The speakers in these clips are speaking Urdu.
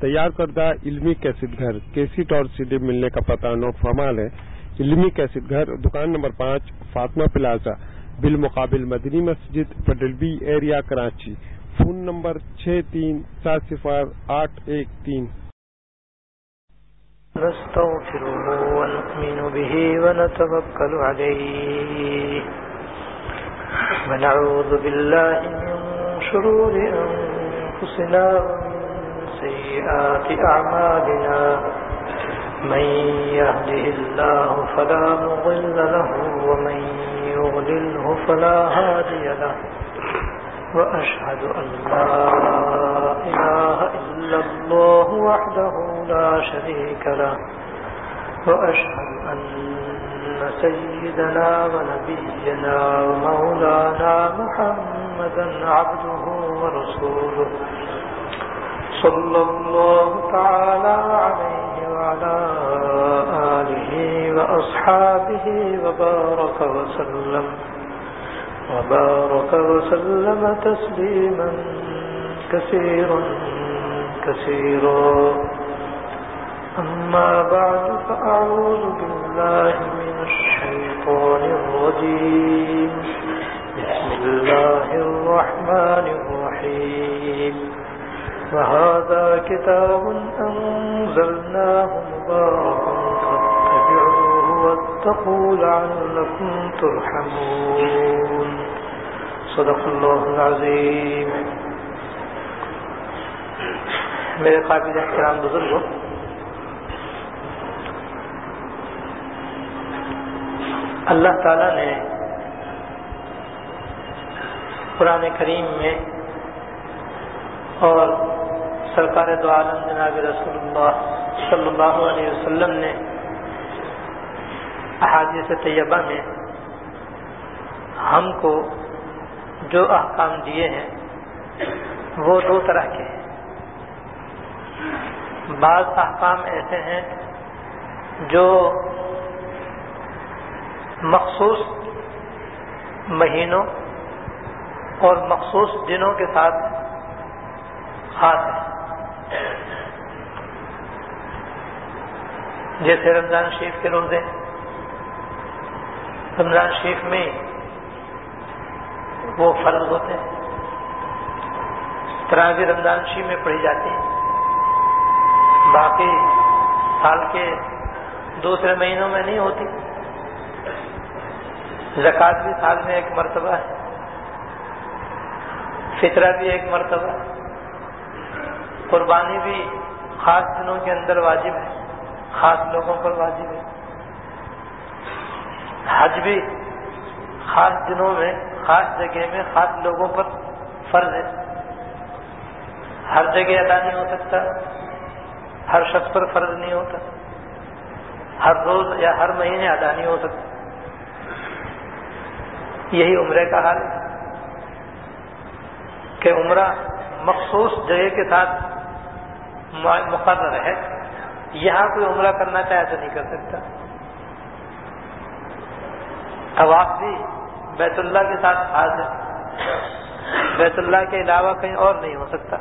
تیار کردہ علمی کیسٹ گھر کیسٹ اور CD ملنے کا پتہ نو فرمال ہے. علمی کیسٹ گھر دکان نمبر 5 فاطمہ پلازا بالمقابل Madni Masjid Patel B area Karachi. Phone number 63408113. نستغفره ونؤمن به ونتوكل عليه ونعوذ بالله من شرور أنفسنا ومن سيئات أعمالنا من يهده الله فلا مضل له ومن يضلله فلا هادي له وأشهد أن لا إله إلا الله وحده لا شريك له وأشهد أن سيدنا ونبينا ومولانا محمدا عبده ورسوله صلى الله تعالى عليه وعلى آله وأصحابه وبارك وسلم تسليما كثيرا كثيرا. أما بعد فأعوذ بالله من الشيطان الرجيم. بسم الله الرحمن الرحيم. وهذا كتاب أنزلناه مبارك فاتبعوه واتقوا لعلكم ترحمون. صدق اللہ العظیم. میرے قابل احترام بزرگوں، اللہ تعالیٰ نے قرآن کریم میں اور سرکار دو عالم جناب رسول اللہ صلی اللہ علیہ وسلم نے احادیث طیبہ میں ہم کو جو احکام دیے ہیں وہ دو طرح کے ہیں. بعض احکام ایسے ہیں جو مخصوص مہینوں اور مخصوص دنوں کے ساتھ خاص ہے، جیسے رمضان شریف کے روزے. رمضان شریف میں وہ فرض ہوتے ہیں. تراویح رمضان شریف میں پڑھی جاتی ہے. باقی سال کے دوسرے مہینوں میں نہیں ہوتی. زکوٰۃ بھی سال میں ایک مرتبہ ہے، فطرہ بھی ایک مرتبہ ہے، قربانی بھی خاص دنوں کے اندر واجب ہے، خاص لوگوں پر واجب ہے. حج بھی خاص دنوں میں خاص جگہ میں خاص لوگوں پر فرض ہے. ہر جگہ ادا نہیں ہو سکتا، ہر شخص پر فرض نہیں ہوتا، ہر روز یا ہر مہینے ادا نہیں ہو سکتا. یہی عمرے کا حال ہے کہ عمرہ مخصوص جگہ کے ساتھ مقرر ہے. یہاں کوئی عمرہ کرنا چاہے تو نہیں کر سکتا. طواف بھی بیت اللہ کے ساتھ خاص ہے، بیت اللہ کے علاوہ کہیں اور نہیں ہو سکتا.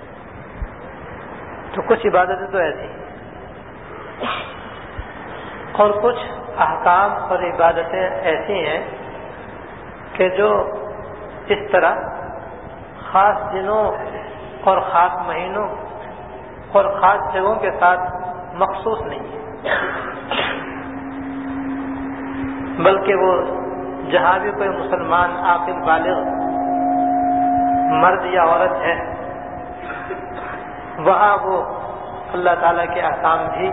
تو کچھ عبادتیں تو ایسی ہیں اور کچھ احکام اور عبادتیں ایسی ہیں کہ جو اس طرح خاص دنوں اور خاص مہینوں اور خاص جگہوں کے ساتھ مخصوص نہیں ہے، بلکہ وہ جہاں بھی کوئی مسلمان عاقل بالغ مرد یا عورت ہے وہاں وہ اللہ تعالیٰ کے احکام بھی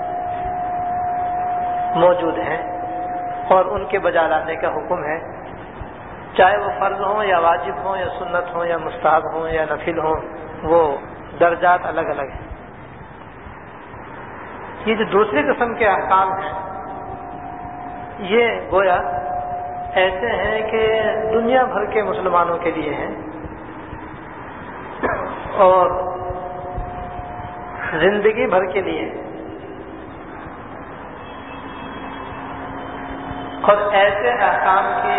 موجود ہیں اور ان کے بجا لانے کا حکم ہے، چاہے وہ فرض ہوں یا واجب ہوں یا سنت ہوں یا مستحب ہوں یا نفل ہوں. وہ درجات الگ الگ ہیں. یہ جو دوسری قسم کے احکام ہیں یہ گویا ایسے ہیں کہ دنیا بھر کے مسلمانوں کے لیے ہیں اور زندگی بھر کے لیے، اور ایسے احکام کی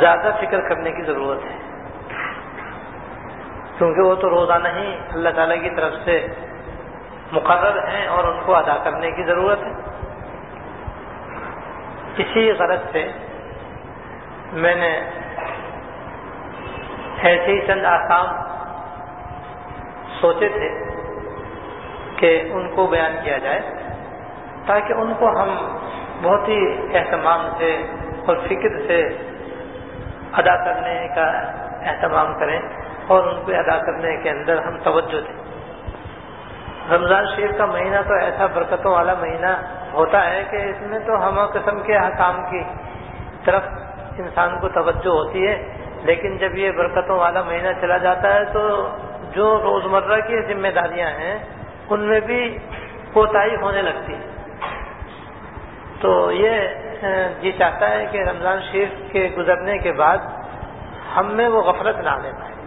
زیادہ فکر کرنے کی ضرورت ہے، کیونکہ وہ تو روزانہ ہی اللہ تعالیٰ کی طرف سے مقرر ہیں اور ان کو ادا کرنے کی ضرورت ہے۔ اسی غرض سے میں نے ایسے ہی چند احکام سوچے تھے کہ ان کو بیان کیا جائے، تاکہ ان کو ہم بہت ہی اہتمام سے اور فکر سے ادا کرنے کا اہتمام کریں اور ان کو ادا کرنے کے اندر ہم توجہ دیں۔ رمضان شریف کا مہینہ تو ایسا برکتوں والا مہینہ ہوتا ہے کہ اس میں تو ہم قسم کے احکام کی طرف انسان کو توجہ ہوتی ہے، لیکن جب یہ برکتوں والا مہینہ چلا جاتا ہے تو جو روزمرہ کی ذمہ داریاں ہیں ان میں بھی کوتاہی ہونے لگتی ہے۔ تو یہ جی چاہتا ہے کہ رمضان شریف کے گزرنے کے بعد ہم میں وہ غفلت نہ آنے پائے،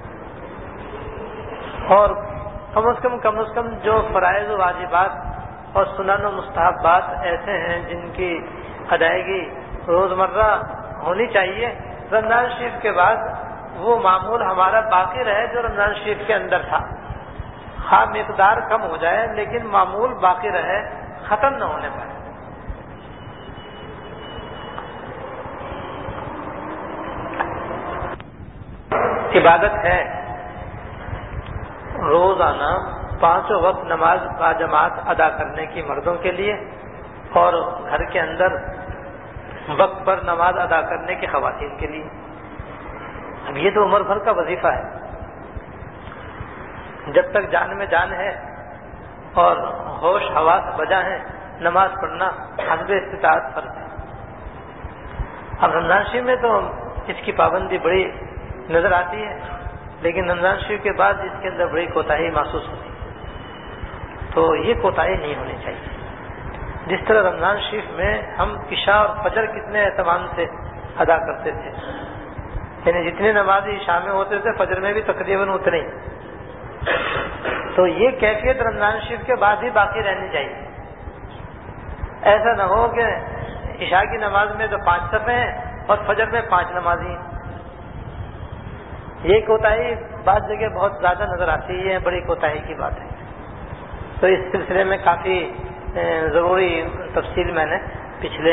اور کم از کم جو فرائض و واجبات اور سنن و مستحبات ایسے ہیں جن کی ادائیگی روزمرہ ہونی چاہیے، رمضان شریف کے بعد وہ معمول ہمارا باقی رہے جو رمضان شریف کے اندر تھا، خواہ مقدار کم ہو جائے لیکن معمول باقی رہے، ختم نہ ہونے پائے۔ عبادت ہے روزانہ 5 وقت نماز باجماعت ادا کرنے کی مردوں کے لیے، اور گھر کے اندر وقت پر نماز ادا کرنے کی خواتین کے لیے۔ اب یہ تو عمر بھر کا وظیفہ ہے، جب تک جان میں جان ہے اور ہوش حواس بجا ہے، نماز پڑھنا حسب استطاعت فرض ہے۔ اب رمضان شریف میں تو اس کی پابندی بڑی نظر آتی ہے، لیکن رمضان شریف کے بعد اس کے اندر بڑی کوتاہی محسوس ہوتی ہے، تو یہ کوتاہی نہیں ہونی چاہیے۔ جس طرح رمضان شریف میں ہم عشاء اور فجر کتنے اہتمام سے ادا کرتے تھے، یعنی جتنے نمازی عشاء میں ہوتے تھے فجر میں بھی تقریباً اتنے ہی، تو یہ کیفیت رمضان شریف کے بعد ہی باقی رہنی چاہیے۔ ایسا نہ ہو کہ عشاء کی نماز میں تو 5 صفیں ہیں اور فجر میں 5 نمازی ہیں، یہ کوتاہی بعض جگہ بہت زیادہ نظر آتی ہے، بڑی کوتاہی کی بات ہے۔ تو اس سلسلے میں کافی ضروری تفصیل میں نے پچھلے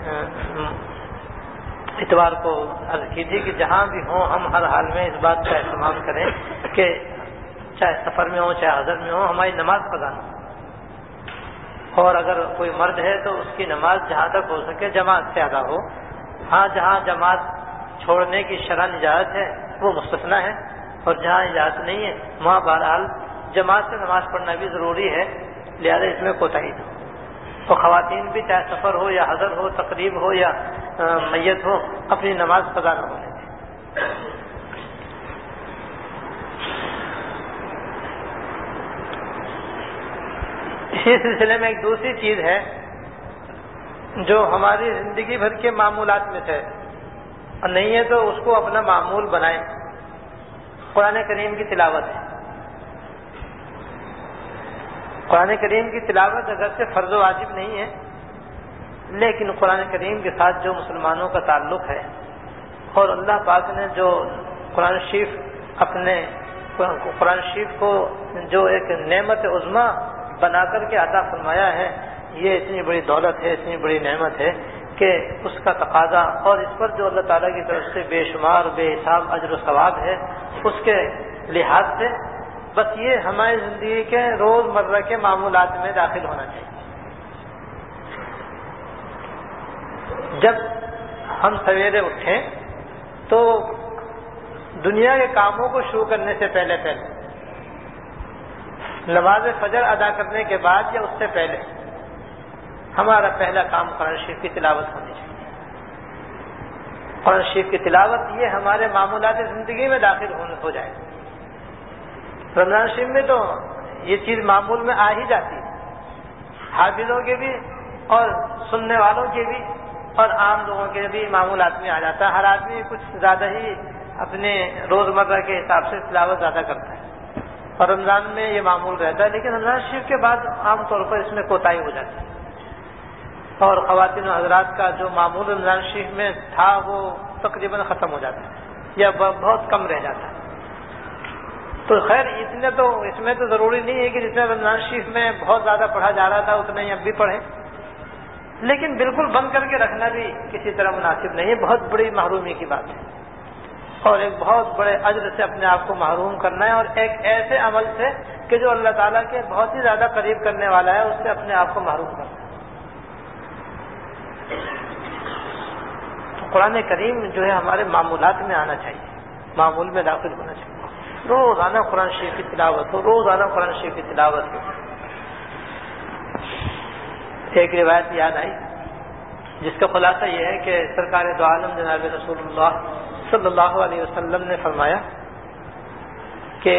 اتوار کو عرض کی تھی کہ جہاں بھی ہوں ہم ہر حال میں اس بات کا اہتمام کریں کہ چاہے سفر میں ہو چاہے حضر میں ہو ہماری نماز قضا نہ ہو، اور اگر کوئی مرد ہے تو اس کی نماز جہاں تک ہو سکے جماعت سے ادا ہو۔ ہاں جہاں جماعت چھوڑنے کی شرعاً اجازت ہے وہ مستثنیٰ ہے، اور جہاں اجازت نہیں ہے وہاں بہرحال جماعت سے نماز پڑھنا بھی ضروری ہے، لہذا اس میں کوتاہی نہ ہو۔ تو خواتین بھی چاہے سفر ہو یا حضر ہو، تقریب ہو یا میت ہو، اپنی نماز قضا نہ ہونے دیں۔ اسی سلسلے میں ایک دوسری چیز ہے جو ہماری زندگی بھر کے معمولات میں سے اور نہیں ہے تو اس کو اپنا معمول بنائیں، قرآن کریم کی تلاوت ہے۔ قرآن کریم کی تلاوت اگرچہ فرض و واجب نہیں ہے، لیکن قرآن کریم کے ساتھ جو مسلمانوں کا تعلق ہے، اور اللہ پاک نے جو قرآن شریف کو جو ایک نعمت عظمیٰ بنا کر کے عطا فرمایا ہے، یہ اتنی بڑی دولت ہے، اتنی بڑی نعمت ہے کہ اس کا تقاضا اور اس پر جو اللہ تعالیٰ کی طرف سے بے شمار بے حساب اجر و ثواب ہے، اس کے لحاظ سے بس یہ ہماری زندگی کے روز مرہ کے معمولات میں داخل ہونا چاہیے۔ جب ہم سویرے اٹھیں تو دنیا کے کاموں کو شروع کرنے سے پہلے نماز فجر ادا کرنے کے بعد یا اس سے پہلے ہمارا پہلا کام قرآن شریف کی تلاوت ہونی چاہیے۔ قرآن شریف کی تلاوت یہ ہمارے معمولات زندگی میں داخل ہو جائے۔ رمضان شریف میں تو یہ چیز معمول میں آ ہی جاتی ہے، حافظوں کے بھی اور سننے والوں کے بھی اور عام لوگوں کے بھی معمولات میں آ جاتا ہے۔ ہر آدمی کچھ زیادہ ہی اپنے روزمرہ کے حساب سے تلاوت زیادہ کرتا ہے، اور رمضان میں یہ معمول رہتا ہے، لیکن رمضان شریف کے بعد عام طور پر اس میں کوتاہی ہو جاتی ہے، اور خواتین و حضرات کا جو معمول رمضان شریف میں تھا وہ تقریباً ختم ہو جاتا ہے یا بہت کم رہ جاتا ہے. تو خیر اس میں تو ضروری نہیں ہے کہ جتنا رمضان شریف میں بہت زیادہ پڑھا جا رہا تھا اتنا ہی اب بھی پڑھیں، لیکن بالکل بند کر کے رکھنا بھی کسی طرح مناسب نہیں ہے، بہت بڑی محرومی کی بات ہے، اور ایک بہت بڑے اجر سے اپنے آپ کو محروم کرنا ہے، اور ایک ایسے عمل سے کہ جو اللہ تعالیٰ کے بہت ہی زیادہ قریب کرنے والا ہے اس سے اپنے آپ کو محروم کرنا ہے. تو قرآن کریم جو ہے ہمارے معمولات میں آنا چاہیے، معمول میں داخل ہونا چاہیے، روزانہ قرآن شریف کی تلاوت ہو، روزانہ قرآن شریف کی تلاوت ہو. ایک روایت یاد آئی جس کا خلاصہ یہ ہے کہ سرکار دو عالم جناب رسول اللہ صلی اللہ علیہ وسلم نے فرمایا کہ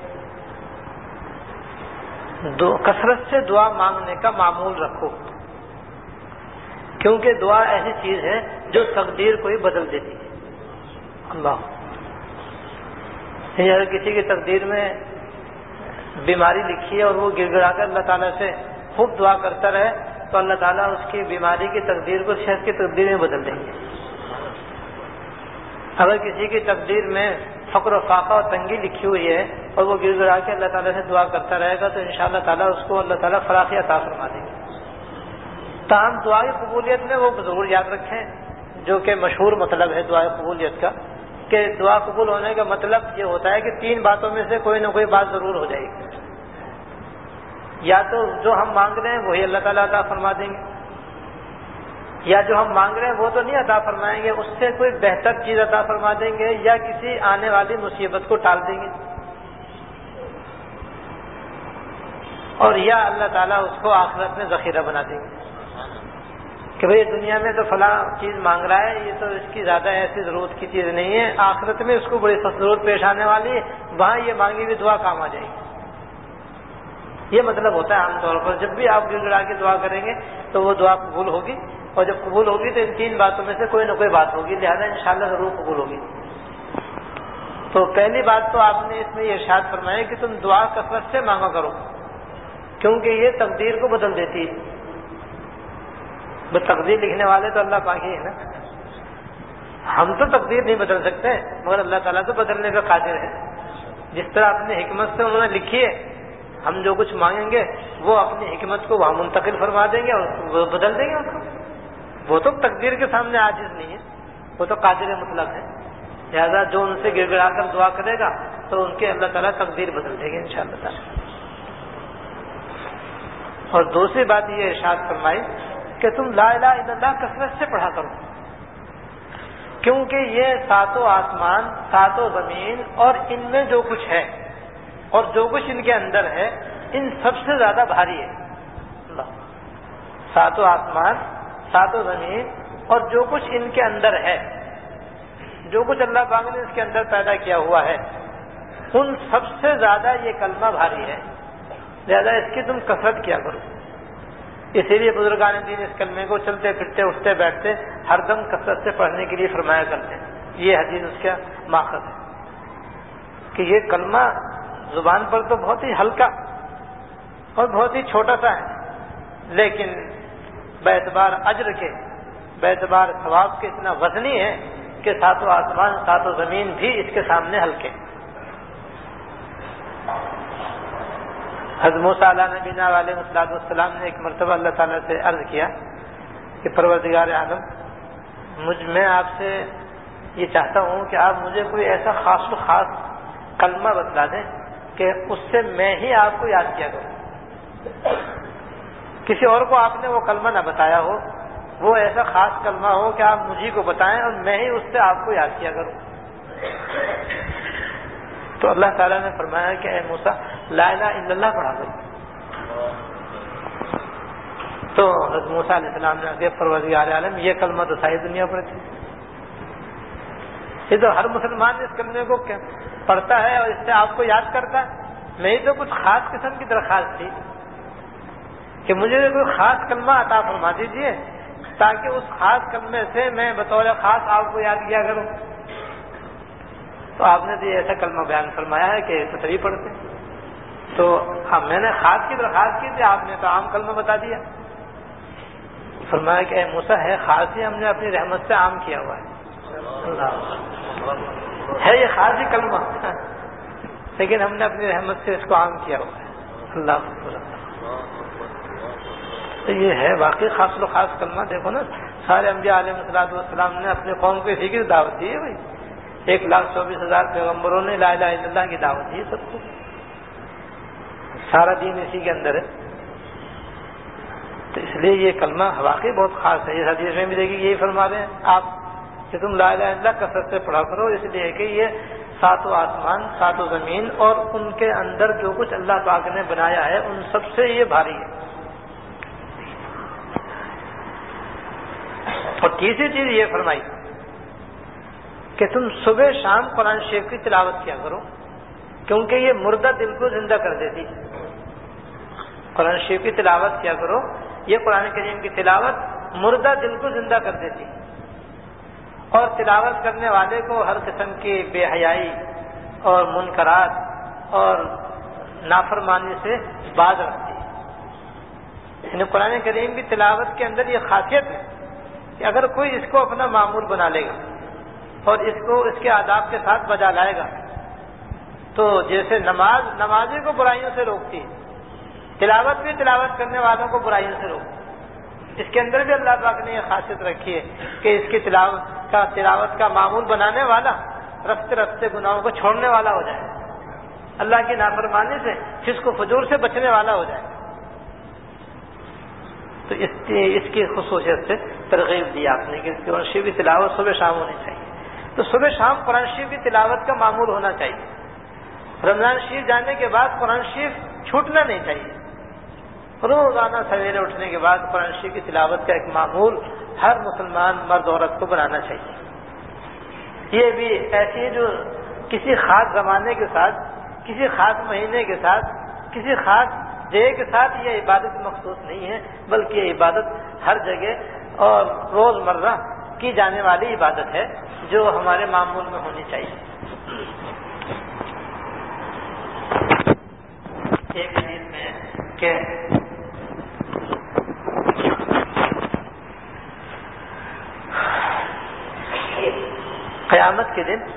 کثرت سے دعا مانگنے کا معمول رکھو، کیونکہ دعا ایسی چیز ہے جو تقدیر کو ہی بدل دیتی ہے. اللہ، اگر کسی کی تقدیر میں بیماری لکھی ہے اور وہ گر گڑا کر اللہ تعالیٰ سے خوب دعا کرتا رہے تو اللہ تعالیٰ اس کی بیماری کی تقدیر کو صحت کی تقدیر میں بدل دیں گے. اگر کسی کی تقدیر میں فقر و فاقہ اور تنگی لکھی ہوئی ہے اور وہ گر گڑا کے اللہ تعالیٰ سے دعا کرتا رہے گا تو انشاءاللہ تعالیٰ اس کو اللہ تعالیٰ فراخی عطا فرما دیں گے. تاہم دعا کی قبولیت میں وہ ضرور یاد رکھیں جو کہ مشہور مطلب ہے دعا قبولیت کا، کہ دعا قبول ہونے کا مطلب یہ ہوتا ہے کہ 3 باتوں میں سے کوئی نہ کوئی بات ضرور ہو جائے گی. یا تو جو ہم مانگ رہے ہیں وہی اللہ تعالیٰ عطا فرما دیں گے، یا جو ہم مانگ رہے ہیں وہ تو نہیں عطا فرمائیں گے، اس سے کوئی بہتر چیز عطا فرما دیں گے، یا کسی آنے والی مصیبت کو ٹال دیں گے، اور یا اللہ تعالیٰ اس کو آخرت میں ذخیرہ بنا دیں گے کہ بھئی دنیا میں تو فلاں چیز مانگ رہا ہے، یہ تو اس کی زیادہ ایسی ضرورت کی چیز نہیں ہے، آخرت میں اس کو بڑی سخت ضرورت پیش آنے والی ہے، وہاں یہ مانگی ہوئی دعا کام آ جائے گی. یہ مطلب ہوتا ہے عام طور پر جب بھی آپ گر گڑا کے دعا کریں گے تو وہ دعا قبول ہوگی، اور جب قبول ہوگی تو ان 3 باتوں میں سے کوئی نہ کوئی بات ہوگی، لہذا انشاءاللہ ضرور قبول ہوگی. تو پہلی بات تو آپ نے اس میں یہ ارشاد فرمایا کہ تم دعا کثرت سے مانگا کرو، کیونکہ یہ تقدیر کو بدل دیتی ہے. وہ تقدیر لکھنے والے تو اللہ پاک ہی ہے نا، ہم تو تقدیر نہیں بدل سکتے مگر اللہ تعالیٰ تو بدلنے کا قادر ہے. جس طرح اپنی حکمت سے انہوں نے لکھی ہے، ہم جو کچھ مانگیں گے وہ اپنی حکمت کو وہاں منتقل فرما دیں گے اور وہ بدل دیں گے اس کو. وہ تو تقدیر کے سامنے عاجز نہیں ہے، وہ تو قادر مطلق ہے. لہذا جو ان سے گر گڑا کر دعا کرے گا تو ان کے اللہ تعالیٰ تقدیر بدل دے گے انشاءاللہ تعالیٰ. اور دوسری بات یہ ارشاد فرمائی کہ تم لا الہ الا اللہ کثرت سے پڑھا کرو، کیونکہ یہ 7 آسمان 7 زمین اور ان میں جو کچھ ہے اور جو کچھ ان کے اندر ہے ان سب سے زیادہ بھاری ہے. 7 آسمان 7 زمین اور جو کچھ ان کے اندر ہے، جو کچھ اللہ پاک نے اس کے اندر پیدا کیا ہوا ہے ان سب سے زیادہ یہ کلمہ بھاری ہے، لہذا اس کی تم کثرت کیا کرو. اسی لیے بزرگان دین اس کلمے کو چلتے پھرتے اٹھتے بیٹھتے ہر دم کثرت سے پڑھنے کے لیے فرمایا کرتے ہیں. یہ حدیث اس کا ماخذ ہے کہ یہ کلمہ زبان پر تو بہت ہی ہلکا اور بہت ہی چھوٹا سا ہے، لیکن باعتبار اجر کے باعتبار ثواب کے اتنا وزنی ہے کہ 7 آسمان 7 زمین بھی اس کے سامنے ہلکے. حضرت موسیٰ علیہ نبینا علیہ السلام نے ایک مرتبہ اللہ تعالیٰ سے عرض کیا کہ پروردگار عالم، میں آپ سے یہ چاہتا ہوں کہ آپ مجھے کوئی ایسا خاص کلمہ بتلا دیں کہ اس سے میں ہی آپ کو یاد کیا کروں. کسی اور کو آپ نے وہ کلمہ نہ بتایا ہو، وہ ایسا خاص کلمہ ہو کہ آپ مجھے کو بتائیں اور میں ہی اس سے آپ کو یاد کیا کروں. تو اللہ تعالیٰ نے فرمایا کہ اے موسیٰ لا الہ الا اللہ پڑھا کرو. تو حضرت موسیٰ علیہ السلام نے کہا پروردگار عالم یہ کلمہ تو ساری دنیا پر تھی، یہ تو ہر مسلمان اس کلمے کو پڑھتا ہے اور اس سے آپ کو یاد کرتا ہے. میری تو کچھ خاص قسم کی درخواست تھی کہ مجھے کوئی خاص کلمہ عطا فرما دیجیے تاکہ اس خاص کلمے سے میں بطور خاص آپ کو یاد کیا کروں. تو آپ نے تو ایسا کلمہ بیان فرمایا ہے کہ تو سبھی پڑھتے. تو میں نے خاص کی درخواست کی تھی، آپ نے تو عام کلمہ بتا دیا. فرمایا کہ اے موسیٰ ہے خاص ہی ہم نے اپنی رحمت سے عام کیا ہوا ہے. ہے یہ خاص ہی کلمہ، لیکن ہم نے اپنی رحمت سے اس کو عام کیا ہوا ہے۔ اللہ تو یہ ہے واقعی خاص و خاص کلمہ۔ دیکھو نا، سارے انبیاء علیہ الصلوۃ والسلام نے اپنے قوم کو اسی کی دعوت دی ہے بھائی۔ 1,24,000 پیغمبروں نے لا الہ الا اللہ کی دعوت دی ہے سب کو، سارا دین اسی کے اندر ہے۔ تو اس لیے یہ کلمہ واقعی بہت خاص ہے۔ اس حدیث میں بھی دیکھیے یہی فرما رہے ہیں آپ کہ تم لا الہ الا اللہ کثرت سے پڑھا کرو، اس لیے کہ یہ ساتوں آسمان، ساتوں زمین اور ان کے اندر جو کچھ اللہ پاک نے بنایا ہے ان سب سے یہ بھاری ہے۔ اور تیسری چیز یہ فرمائی کہ تم صبح شام قرآن شریف کی تلاوت کیا کرو، کیونکہ یہ مردہ دل کو زندہ کر دیتی۔ قرآن شریف کی تلاوت کیا کرو، یہ قرآن کریم کی تلاوت مردہ دل کو زندہ کر دیتی، اور تلاوت کرنے والے کو ہر قسم کی بے حیائی اور منکرات اور نافرمانی سے باز رکھتی ہے۔ یعنی قرآن کریم کی تلاوت کے اندر یہ خاصیت ہے کہ اگر کوئی اس کو اپنا معمول بنا لے گا اور اس کو اس کے آداب کے ساتھ بجا لائے گا، تو جیسے نمازی کو برائیوں سے روکتی ہے، تلاوت بھی تلاوت کرنے والوں کو برائیوں سے روکتی ہے۔ اس کے اندر بھی اللہ پاک نے یہ خاصیت رکھی ہے کہ اس کی تلاوت کا معمول بنانے والا رفتے رفتے گناہوں کو چھوڑنے والا ہو جائے، اللہ کی نافرمانی سے، فسق و فجور سے بچنے والا ہو جائے۔ تو اس کی خصوصیت سے ترغیب دی آپ نے کہ قرآن شریف کی تلاوت صبح شام ہونی چاہیے۔ تو صبح شام قرآن شریف کی تلاوت کا معمول ہونا چاہیے۔ رمضان شریف جانے کے بعد قرآن شریف چھوٹنا نہیں چاہیے۔ روزانہ سویرے اٹھنے کے بعد قرآن شریف کی تلاوت کا ایک معمول ہر مسلمان مرد عورت کو بنانا چاہیے۔ یہ بھی ایسی ہے جو کسی خاص زمانے کے ساتھ، کسی خاص مہینے کے ساتھ، کسی خاص جگہ کے ساتھ یہ عبادت مخصوص نہیں ہے، بلکہ یہ عبادت ہر جگہ اور روزمرہ کی جانے والی عبادت ہے جو ہمارے معمول میں ہونی چاہیے۔ ایک حدیث میں کہ قیامت کے دن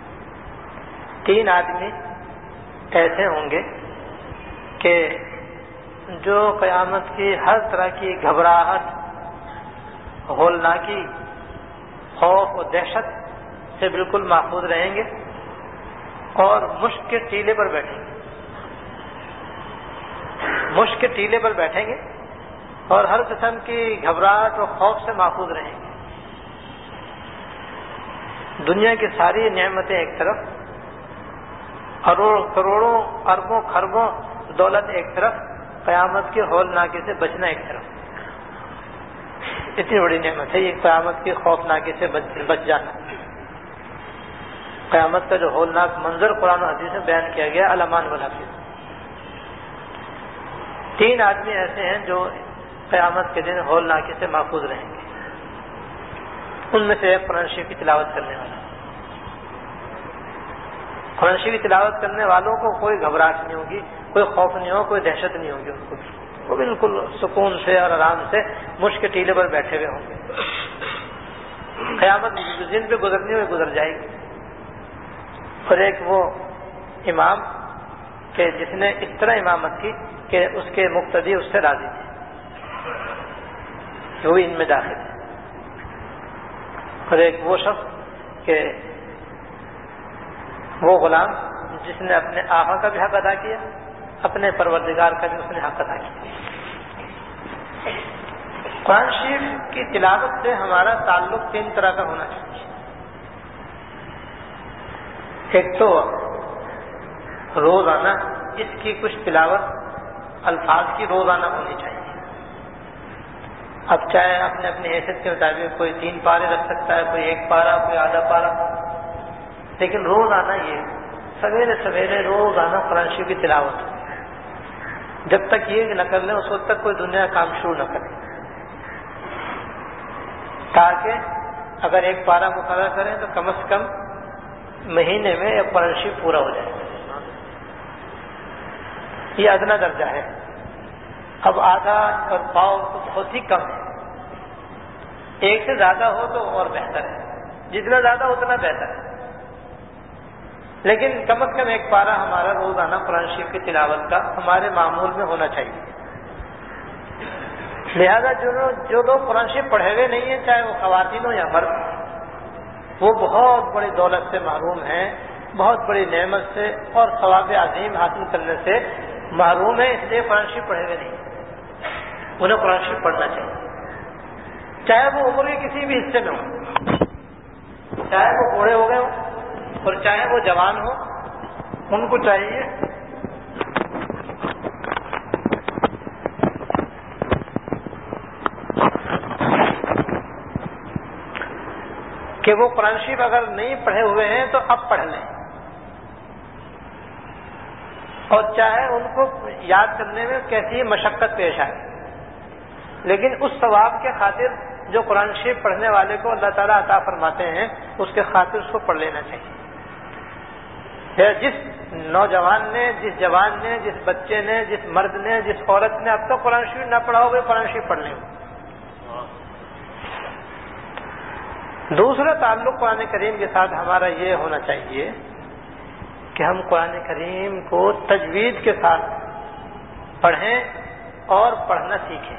3 آدمی ایسے ہوں گے کہ جو قیامت کی ہر طرح کی گھبراہٹ، ہولناکی، خوف اور دہشت سے بالکل محفوظ رہیں گے اور مشک کے ٹیلے پر بیٹھیں گے، مشک کے ٹیلے پر بیٹھیں گے اور ہر قسم کی گھبراہٹ اور خوف سے محفوظ رہیں گے۔ دنیا کی ساری نعمتیں ایک طرف، کروڑوں اربوں خربوں دولت ایک طرف، قیامت کے ہولناکی سے بچنا ایک طرف۔ اتنی بڑی نعمت ہے یہ قیامت کی خوفناکی سے بچ جانا۔ قیامت کا جو ہولناک منظر قرآن و حدیث میں بیان کیا گیا، الامان والحفیظ۔ 3 آدمی ایسے ہیں جو قیامت کے دن ہولناکی سے محفوظ رہیں گے۔ ان میں سے ایک قرآن شریف کی تلاوت کرنے والا۔ قرآن شریف کی تلاوت کرنے والوں کو کوئی گھبراہٹ نہیں ہوگی، کوئی خوف نہیں ہوگا، کوئی دہشت نہیں ہوگی ان کو، وہ بالکل سکون سے اور آرام سے مشک کے ٹیلے پر بیٹھے ہوئے ہوں گے۔ قیامت جن پہ گزرنی ہوئی گزر جائے گی۔ اور ایک وہ امام کہ جس نے اس طرح امامت کی کہ اس کے مقتدی اس سے راضی تھے، وہ بھی ان میں داخل ہے۔ اور ایک وہ شخص کہ وہ غلام جس نے اپنے آقا کا بھی حق ادا کیا، اپنے پروردگار کا بھی اس نے حق ادا کیا۔ قرآن شریف کی تلاوت سے ہمارا تعلق 3 طرح کا ہونا چاہیے۔ ایک تو روزانہ اس کی کچھ تلاوت الفاظ کی روزانہ ہونی چاہیے۔ اب چاہے اپنے اپنی حیثیت کے مطابق کوئی 3 پارے رکھ سکتا ہے، کوئی 1 پارا، کوئی آدھا پارا، لیکن روزانہ یہ سویرے سویرے روزانہ قرآن شریف کی تلاوت، جب تک یہ نہ کر لیں اس وقت تک کوئی دنیا کا کام شروع نہ کریں، تاکہ اگر 1 پارا مقرر کریں تو کم از کم مہینے میں 1 قرآن شریف پورا ہو جائے۔ یہ ادنا درجہ ہے۔ اب آدھا اور پاؤ تو بہت ہی کم ہے، 1 سے زیادہ ہو تو اور بہتر ہے، جتنا زیادہ اتنا بہتر ہے، لیکن کم از کم ایک پارہ ہمارا روزانہ قرآن شریف کی تلاوت کا ہمارے معمول میں ہونا چاہیے۔ لہذا جو لوگ قرآن شریف پڑھے ہوئے نہیں ہیں، چاہے وہ خواتین ہو یا مرد، وہ بہت بڑی دولت سے محروم ہیں، بہت بڑی نعمت سے اور ثواب عظیم حاصل کرنے سے محروم ہیں، اس لیے قرآن شریف پڑھے ہوئے نہیں۔ انہیں قرآن شریف پڑھنا چاہیے، چاہے وہ عمر کے کسی بھی حصے میں ہو، چاہے وہ بوڑھے ہو گئے ہوں اور چاہے وہ جوان ہو، ان کو چاہیے کہ وہ قرآن شریف اگر نہیں پڑھے ہوئے ہیں تو اب پڑھ لیں، اور چاہے ان کو یاد کرنے میں کیسی مشقت پیش آئے، لیکن اس ثواب کے خاطر جو قرآن شریف پڑھنے والے کو اللہ تعالیٰ عطا فرماتے ہیں، اس کے خاطر اس کو پڑھ لینا چاہیے۔ جس نوجوان نے، جس جوان نے، جس بچے نے، جس مرد نے، جس عورت نے اب تک قرآن شریف نہ پڑھا ہو، وہ قرآن شریف پڑھ لیں۔ دوسرا تعلق قرآن کریم کے ساتھ ہمارا یہ ہونا چاہیے کہ ہم قرآن کریم کو تجوید کے ساتھ پڑھیں اور پڑھنا سیکھیں۔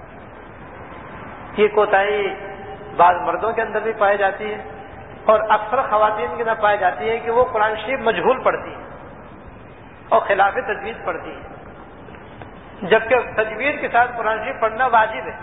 یہ کوتاہی بعض مردوں کے اندر بھی پائی جاتی ہے اور اکثر خواتین کے اندر پائی جاتی ہے کہ وہ قرآن شریف مجہول پڑھتی ہیں اور خلاف تجوید پڑھتی ہیں، جبکہ تجوید کے ساتھ قرآن شریف پڑھنا واجب ہے۔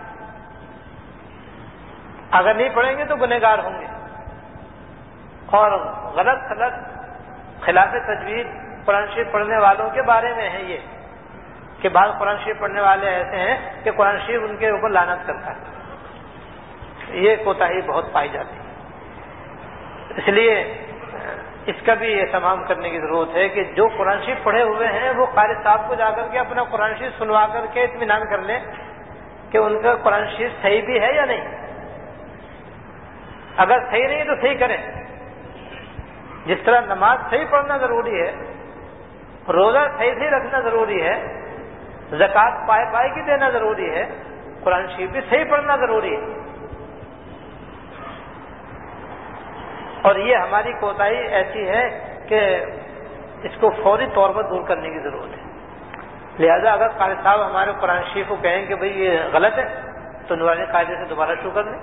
اگر نہیں پڑھیں گے تو گنہگار ہوں گے، اور غلط خلاف تجوید قرآن شریف پڑھنے والوں کے بارے میں ہے یہ کہ بعض قرآن شریف پڑھنے والے ایسے ہیں کہ قرآن شریف ان کے اوپر لعنت کرتا ہے۔ یہ کوتاہی بہت پائی جاتی ہے، اس لیے اس کا بھی اہتمام کرنے کی ضرورت ہے کہ جو قرآن شریف پڑھے ہوئے ہیں وہ قاری صاحب کو جا کر کے اپنا قرآن شریف سنوا کر کے اطمینان کر لیں کہ ان کا قرآن شریف صحیح بھی ہے یا نہیں۔ اگر صحیح نہیں ہے تو صحیح کریں، جس طرح نماز صحیح پڑھنا ضروری ہے، روزہ صحیح رکھنا ضروری ہے، زکوٰۃ پائے کی دینا ضروری ہے، قرآن شریف بھی صحیح پڑھنا ضروری ہے۔ اور یہ ہماری کوتاہی ایسی ہے کہ اس کو فوری طور پر دور کرنے کی ضرورت ہے۔ لہذا اگر قاری صاحب ہمارے قرآن شریف کو کہیں کہ بھئی یہ غلط ہے تو نورانی قاعدے سے دوبارہ شروع کر لیں،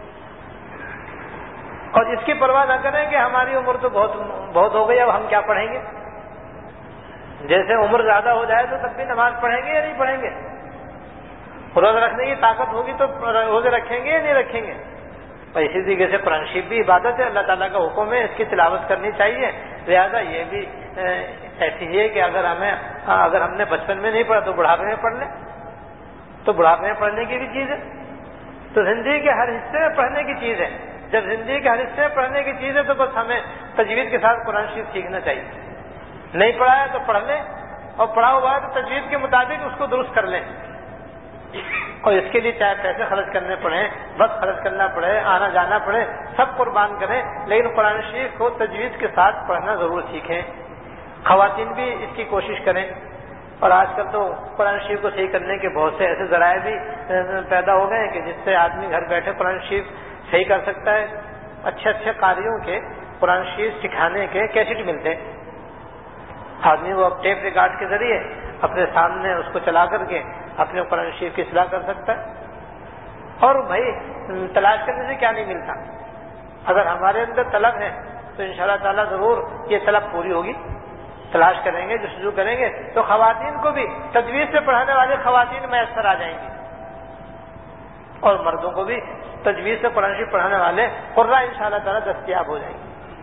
اور اس کی پرواہ نہ کریں کہ ہماری عمر تو بہت ہو گئی، اب ہم کیا پڑھیں گے۔ جیسے عمر زیادہ ہو جائے تو تب بھی نماز پڑھیں گے یا نہیں پڑھیں گے، روزہ رکھنے کی طاقت ہوگی تو روزے رکھیں گے یا نہیں رکھیں گے۔ اور اسی طریقے سے قرآن شریف بھی عبادت ہے، اللہ تعالیٰ کا حکم ہے، اس کی تلاوت کرنی چاہیے۔ لہذا یہ بھی ایسی ہے کہ اگر ہم نے بچپن میں نہیں پڑھا تو بڑھاپے میں پڑھ لیں، تو بڑھاپے میں پڑھنے کی بھی چیز ہے، تو زندگی کے ہر حصے میں پڑھنے کی چیز ہے۔ جب زندگی کے ہر حصے میں پڑھنے کی چیز ہے تو بس ہمیں تجوید کے ساتھ قرآن شریف سیکھنا چاہیے۔ نہیں پڑھا ہے تو پڑھ لیں، اور پڑھا ہوا ہے تو تجوید کے مطابق اس کو درست کر لیں، اور اس کے لیے چاہے پیسے خرچ کرنے پڑیں، وقت خرچ کرنا پڑے، آنا جانا پڑے، سب قربان کریں، لیکن قرآن شریف کو تجوید کے ساتھ پڑھنا ضرور سیکھیں۔ خواتین بھی اس کی کوشش کریں، اور آج کل تو قرآن شریف کو صحیح کرنے کے بہت سے ایسے ذرائع بھی پیدا ہو گئے ہیں کہ جس سے آدمی گھر بیٹھے قرآن شریف صحیح کر سکتا ہے۔ اچھے قاریوں کے قرآن شریف سکھانے کے کیسٹ ملتے ہیں، آدمی وہ ٹیپ ریکارڈ کے ذریعے اپنے سامنے اس کو چلا کر کے اپنے قرآن شریف کی اصلاح کر سکتا ہے۔ اور بھائی تلاش کرنے سے کیا نہیں ملتا، اگر ہمارے اندر طلب ہے تو انشاءاللہ تعالیٰ ضرور یہ طلب پوری ہوگی۔ تلاش کریں گے، جستجو کریں گے تو خواتین کو بھی تجوید سے پڑھانے والی خواتین میسر آ جائیں گی، اور مردوں کو بھی تجوید سے قرآن شریف پڑھانے والے قرہ انشاءاللہ تعالیٰ دستیاب ہو جائیں گے۔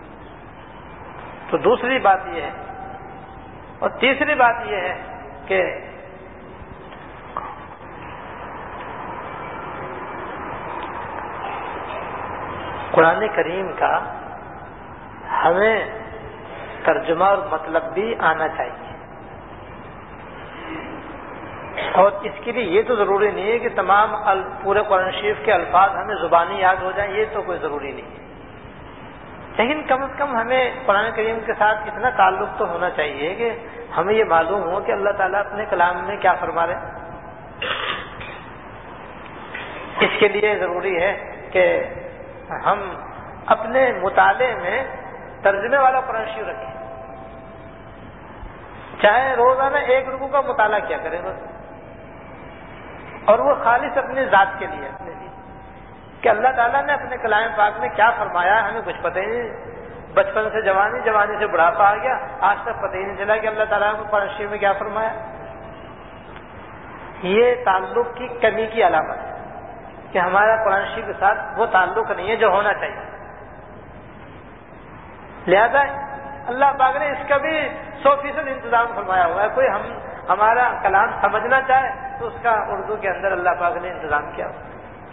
تو دوسری بات یہ ہے، اور تیسری بات یہ ہے کہ قرآن کریم کا ہمیں ترجمہ اور مطلب بھی آنا چاہیے، اور اس کے لیے یہ تو ضروری نہیں ہے کہ تمام پورے قرآن شریف کے الفاظ ہمیں زبانی یاد ہو جائیں، یہ تو کوئی ضروری نہیں ہے، لیکن کم از کم ہمیں قرآن کریم کے ساتھ اتنا تعلق تو ہونا چاہیے کہ ہمیں یہ معلوم ہو کہ اللہ تعالیٰ اپنے کلام میں کیا فرما رہے۔ اس کے لیے ضروری ہے کہ ہم اپنے مطالعے میں ترجمے والا قرآن شریف رکھیں، چاہے روزانہ 1 رکوع کا مطالعہ کیا کریں بس، اور وہ خالص اپنی ذات کے لیے، اپنے لیے، کہ اللہ تعالیٰ نے اپنے کلام پاک میں کیا فرمایا ہمیں کچھ پتہ ہی نہیں، بچپن سے جوانی، جوانی سے بڑھاپا آ گیا، آج تک پتہ ہی نہیں چلا کہ اللہ تعالیٰ نے قرآن شریف میں کیا فرمایا۔ یہ تعلق کی کمی کی علامت ہے کہ ہمارا قرآن شریف کے ساتھ وہ تعلق نہیں ہے جو ہونا چاہیے۔ لہذا اللہ پاک نے اس کا بھی 100% انتظام فرمایا ہوا ہے۔ کوئی ہمارا کلام سمجھنا چاہے تو اس کا اردو کے اندر اللہ پاک نے انتظام کیا ہوا،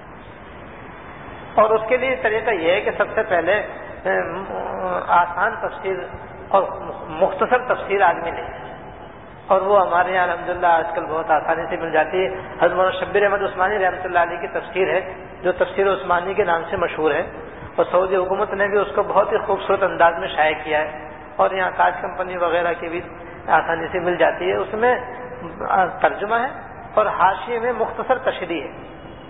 اور اس کے لیے طریقہ یہ ہے کہ سب سے پہلے آسان تفسیر اور مختصر تفسیر آدمی لے، اور وہ ہمارے یہاں الحمدللہ آج کل بہت آسانی سے مل جاتی ہے۔ حضرت مولانا شبیر احمد عثمانی رحمۃ اللہ علیہ کی تفسیر ہے جو تفسیر عثمانی کے نام سے مشہور ہے، اور سعودی حکومت نے بھی اس کو بہت ہی خوبصورت انداز میں شائع کیا ہے، اور یہاں تاج کمپنی وغیرہ کی بھی آسانی سے مل جاتی ہے۔ اس میں ترجمہ ہے اور حاشیے میں مختصر تشریح ہے،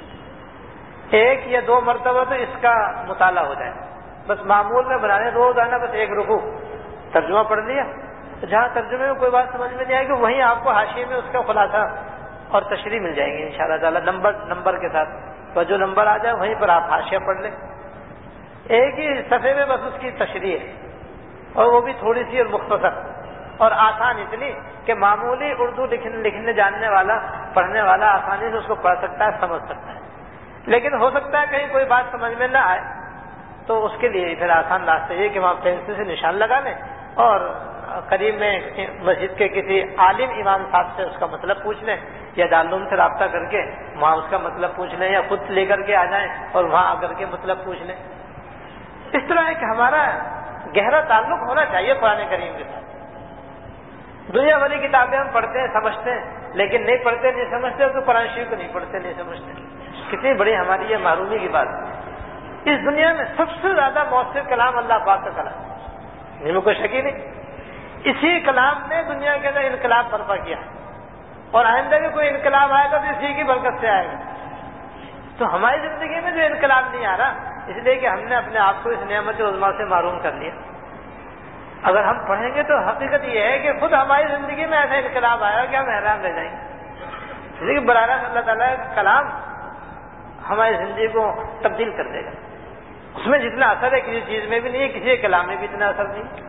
1 یا 2 مرتبہ تو اس کا مطالعہ ہو جائے، بس معمول میں بنانے، روزانہ بس 1 رکوع ترجمہ پڑھ لیا، جہاں ترجمے میں کوئی بات سمجھ میں نہیں آئے گی وہیں آپ کو حاشیے میں اس کا خلاصہ اور تشریح مل جائیں گی انشاءاللہ تعالی، نمبر کے ساتھ، بس جو نمبر آ جائے وہیں پر آپ حاشیہ پڑھ لیں، ایک ہی صفحے میں بس اس کی تشریح ہے، اور وہ بھی تھوڑی سی اور مختصر اور آسان اتنی کہ معمولی اردو لکھنے جاننے والا، پڑھنے والا آسانی سے اس کو پڑھ سکتا ہے، سمجھ سکتا ہے۔ لیکن ہو سکتا ہے کہیں کوئی بات سمجھ میں نہ آئے تو اس کے لیے پھر آسان راستہ یہ کہ وہاں پینسل سے نشان لگا لیں اور قریب میں مسجد کے کسی عالم امام صاحب سے اس کا مطلب پوچھ لیں، یا دارالعلوم سے رابطہ کر کے وہاں اس کا مطلب پوچھ لیں، یا خود لے کر کے آ جائیں اور وہاں آ کر کے مطلب پوچھ لیں۔ اس طرح ہے کہ ہمارا گہرا تعلق ہونا چاہیے قرآن کریم کے ساتھ۔ دنیا بھری کتابیں ہم پڑھتے ہیں، سمجھتے ہیں، لیکن نہیں پڑھتے نہیں سمجھتے، تو قرآن شریف کو نہیں پڑھتے نہیں سمجھتے۔ کتنی بڑی ہماری یہ محرومی کی بات ہے۔ اس دنیا میں سب سے زیادہ مؤثر کلام اللہ پاک کا کلام ہے، ان میں کوئی شک ہی نہیں۔ اسی کلام نے دنیا کے اندر انقلاب برپا کیا، اور آئندہ بھی کوئی انقلاب آئے گا تو اسی کی برکت سے آئے گا۔ تو ہماری زندگی میں جو انقلاب نہیں آ رہا اس لیے کہ ہم نے اپنے آپ کو اس نعمت عظمیٰ سے محروم کر لیا۔ اگر ہم پڑھیں گے تو حقیقت یہ ہے کہ خود ہماری زندگی میں ایسا انقلاب آئے گا کہ ہم حیران رہ جائیں گے، لیکن براہ راست اللہ تعالیٰ کا کلام ہماری زندگی کو تبدیل کر دے گا۔ اس میں جتنا اثر ہے کسی چیز میں بھی نہیں ہے، کسی کلام میں بھی اتنا اثر نہیں۔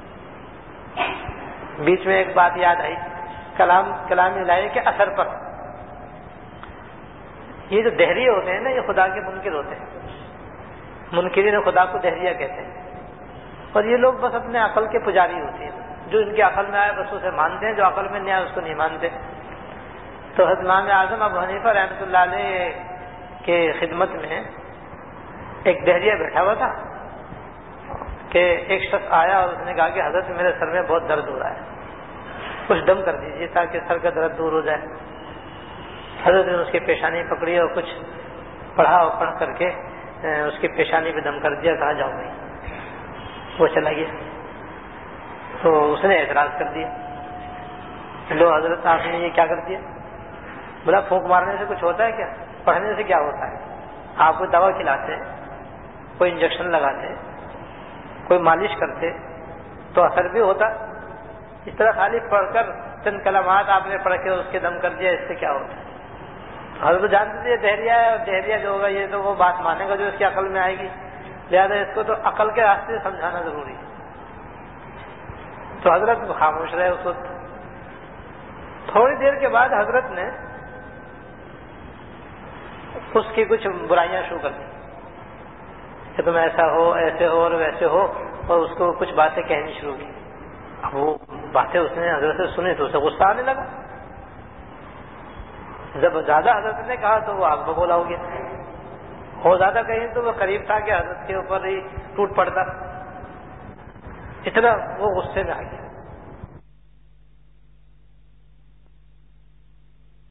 بیچ میں ایک بات یاد آئی کلام الہی کے اثر پر۔ یہ جو دہریے ہوتے ہیں نا، یہ خدا کے منکر ہوتے ہیں، منکرین خدا کو دہریہ کہتے ہیں، اور یہ لوگ بس اپنے عقل کے پجاری ہوتے ہیں، جو ان کی عقل میں آئے بس اسے مانتے ہیں، جو عقل میں نہیں آئے اس کو نہیں مانتے۔ تو حضرت امام اعظم ابو حنیفہ رحمۃ اللہ علیہ کے خدمت میں ایک دہریہ بیٹھا ہوا تھا کہ ایک شخص آیا اور اس نے کہا کہ حضرت میرے سر میں بہت درد ہو رہا ہے، کچھ دم کر دیجیے تاکہ سر کا درد دور ہو جائے۔ حضرت نے اس کی پیشانی پکڑی اور کچھ پڑھا، اور پڑھ کر کے اس کی پیشانی پہ دم کر دیا، کہا جاؤ بھائی۔ وہ چلا گیا، تو اس نے اعتراض کر دیا، لو حضرت آپ نے یہ کیا کر دیا؟ بولا پھونک مارنے سے کچھ ہوتا ہے کیا؟ پڑھنے سے کیا ہوتا ہے؟ آپ کو دوا کھلاتے، کوئی انجیکشن لگاتے، کوئی مالش کرتے تو اثر بھی ہوتا، اس طرح خالی پڑھ کر چند کلمات آپ نے پڑھ کے اس کے دم کر دیا، اس سے کیا ہوتا ہے؟ حضرت جانتے تھے یہ دہریہ ہے، اور دہریہ جو ہوگا یہ تو وہ بات مانے گا جو اس کی عقل میں آئے گی، لہذا اس کو تو عقل کے راستے سے سمجھانا ضروری ہے۔ تو حضرت خاموش رہے اس وقت۔ تھوڑی دیر کے بعد حضرت نے اس کی کچھ برائیاں شروع کر دی کہ تم ایسا ہو، ایسے ہو اور ویسے ہو، اور اس کو کچھ باتیں کہنی شروع کی۔ اب وہ باتیں اس نے حضرت سے سنی تو اسے غصہ آنے لگا۔ جب زیادہ حضرت نے کہا تو وہ آگ بگولا ہو گیا، ہو زیادہ کہیں تو وہ قریب تھا کہ حضرت کے اوپر ہی ٹوٹ پڑتا، اتنا وہ غصے میں آ گیا۔